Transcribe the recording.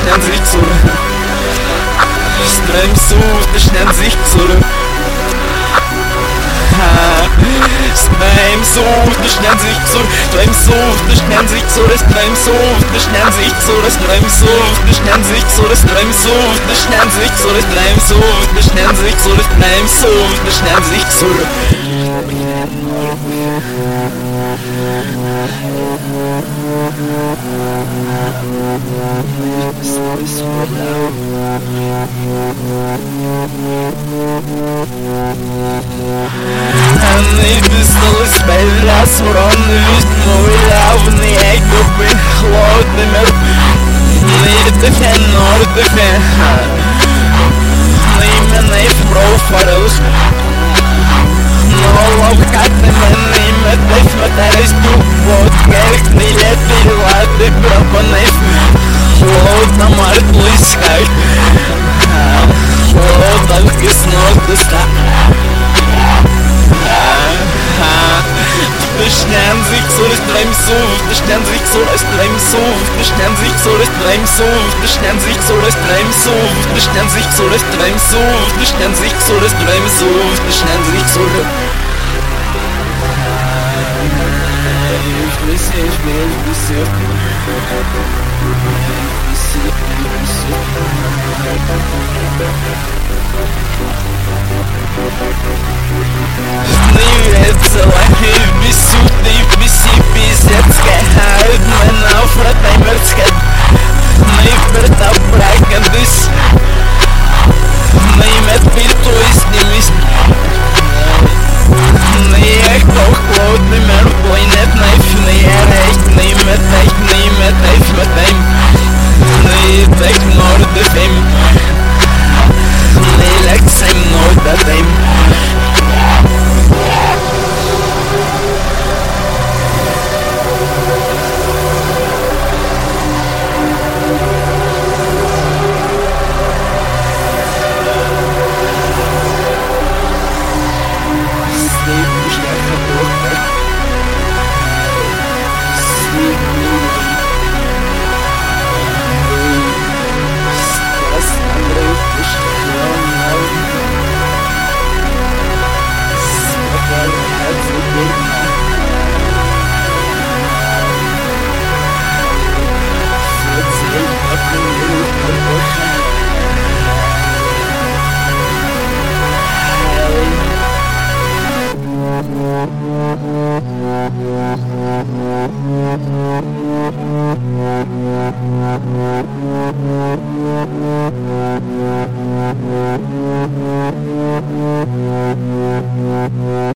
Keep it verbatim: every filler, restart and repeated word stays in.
schnell sich zurück. Strem sucht, schnell sich zurück. Strem sucht, schnell sich zurück. Strem sucht, schnell sich zurück. Strem sucht, schnell sich zurück. Strem sucht, schnell sich zurück. Strem sucht, schnell sich zurück. Strem sucht, schnell sich zurück. Strem sucht, schnell sich zurück. En ik bestel een speler als vooral nu is het mooi lauw. Nee, ik doe me geloof niet meer. Nee, te fan, hoor te fan. Nee, men heeft brood voor ons. Nou, ook kijk naar men, nee, met heeft met hij is toe. Wat kijk, nee, let me laat ik broken heeft. Geloof dan maar het liefst kijk. Geloof dat ik is nooit te staan. Schnell sich so, das Strem sucht, schnell sich so, das Strem sucht, schnell sich so, das Strem sucht, schnell sich so, das Strem sucht, schnell sich so, das Strem sucht, schnell sich so, das Strem sucht, schnell sich so. Ich will sie, ich will, ich will sie. Jetzt allein bis zu tief, bis ich bis jetzt gehalten, mein Aufrat, mein Herz geht, mein wird abbrechen, bis mein Medbito ist nicht Mist. Nee, ich doch laut nicht mehr, wo ich nicht kneif, nee, erreicht, nee, mit echt, nee, mit kneif, mit dem, nee, ich nur der Fame, nee, leck sein, nur der Fame.